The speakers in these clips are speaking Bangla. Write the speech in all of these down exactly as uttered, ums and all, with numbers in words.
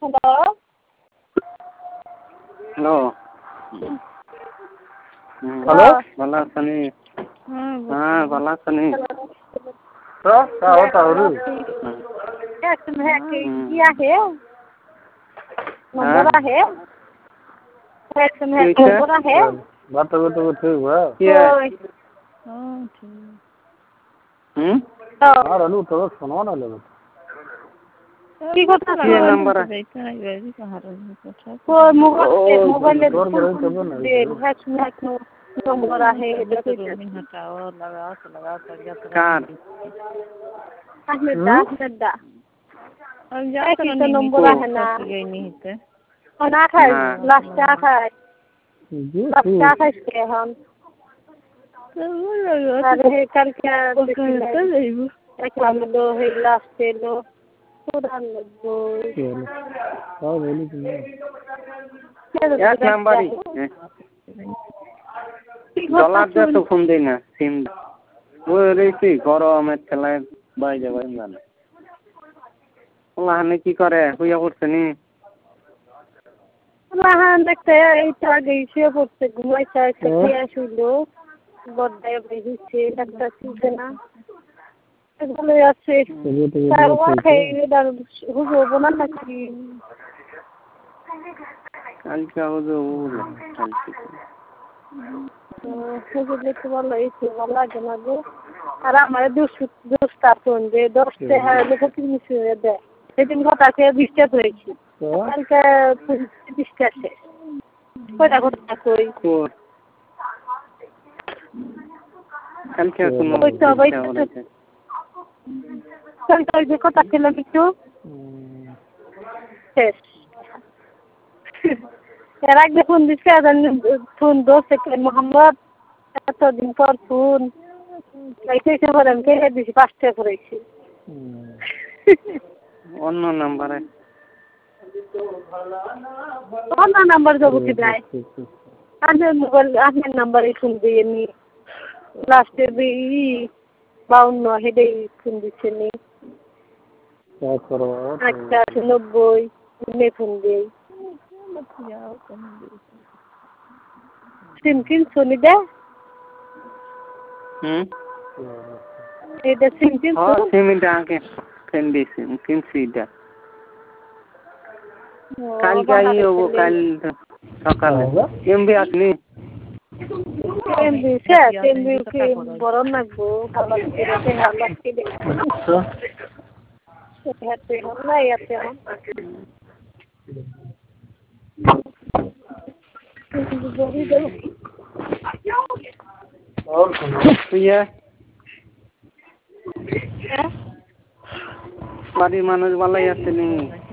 হ্যালো হ্যালো হ্যালো ভালো আছেন? হ্যাঁ ভালো আছেন? কি आहे नंबर आहे नंबर आहे बात तो तो ठीक है होय हां ठीक হুম আর আলু তো শোনো না লে কি কথা কি নাম্বার আছে कोई मोबाइल मोबाइल তোর বড় করব না हैक हैक नंबर आहे हटाओ लगाओ तो लगाओ तो गया तो কার ahmed da ahmed da और जाए तो तो नंबर आहे ना गई नहीं थे ना खाए लास्ट खाए लास्ट खाए के हम अरे कल क्या तो नहीं एक वाला लो है लास्ट लो पूरा लो हां बोली तुम এক নাম্বারই ডলার দিয়ে তো ফোন দেই না সিম ওই রেসি গরমের ঠেলায় বাইরে বাইরে জানে ওলাহানে কি করে হইয়া পড়ছে নি ওলাহান দেখতে এইটা গেছে পড়ছে ঘুমাইছে খেয়ে শুইলো বড়ায় বেরিয়েছে একটা ছিল না ভালো আছে তার ওখানে এদার হুজুর বনা নাকি কালকে হুজুর বলে কালকে হুজুর দেখতে ভালো হয়েছে ভালো লাগে না গো আর আমার দুশো দশটা ফোন দে দশটা লোক কিনছে দেয় সেদিন ঘটাকে বিশটা হয়েছে কালকে বিশটা শেষ কয়টা ঘটা কই কালকে কোনো কালকে ওই যে কথা ছিল কিছু শেষ এর আগে ফোন দিচ্ছে ফোন দোষে মোহাম্মদ এতদিন পর ফোন এইটা করে আমি কে দিছি পাঁচটা করেছি অন্য নাম্বারে অন্য নাম্বার দেবো কি দেয় আপনার মোবাইল আপনার নাম্বারে ফোন দিয়ে নি লাস্টে বাউন্ন হেডে ফোন দিচ্ছে নি একটা আছে নব্বই নে ফোন দিই সিম কিনছো নি দে হুম এটা সিম কিনছো হ্যাঁ সিমটা আগে ফোন দিছি কিনছি এটা কালকে আই হবো কাল সকালে এমবি আসনি এমবি শেষ এমবি কি বড় নাকবো ভালো করে ভালো করে হাতে না ইয়াতে और सुनो ये বাড়ির মানুষ ভালোই আছে নি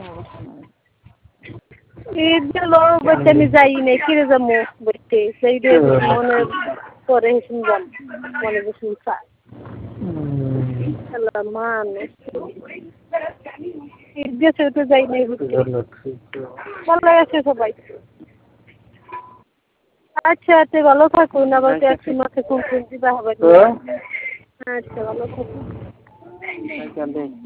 এই গেল বলতে আমি যাই নাই কিরে যাবো বলতে সেই দিয়ে মনে করে শুনলাম মনে শুনছা মানুষ দেশে তো যাই নাই ভালো আছে সবাই আচ্ছা আচ্ছা ভালো থাকুন আবার তো একশো মাসে কোন কোন দিবা হবে আচ্ছা ভালো থাকুন